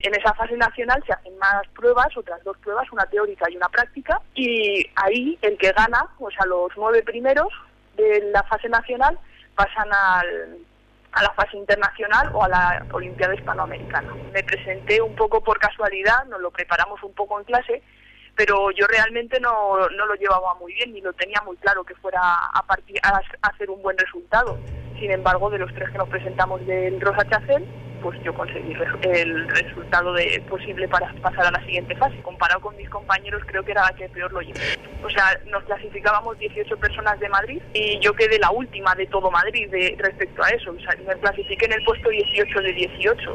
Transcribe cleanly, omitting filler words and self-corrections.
En esa fase nacional se hacen más pruebas, otras 2 pruebas, una teórica y una práctica, y ahí el que gana, o sea, los 9 primeros de la fase nacional pasan a la fase internacional o a la Olimpiada Hispanoamericana. Me presenté un poco por casualidad, nos lo preparamos un poco en clase, pero yo realmente no lo llevaba muy bien ni lo tenía muy claro que fuera a hacer un buen resultado. Sin embargo, de los 3 que nos presentamos del Rosa Chacel, pues yo conseguí el resultado posible para pasar a la siguiente fase. Comparado con mis compañeros, creo que era la que peor lo llevé. O sea, nos clasificábamos 18 personas de Madrid y yo quedé la última de todo Madrid respecto a eso. O sea, me clasifiqué en el puesto 18 de 18.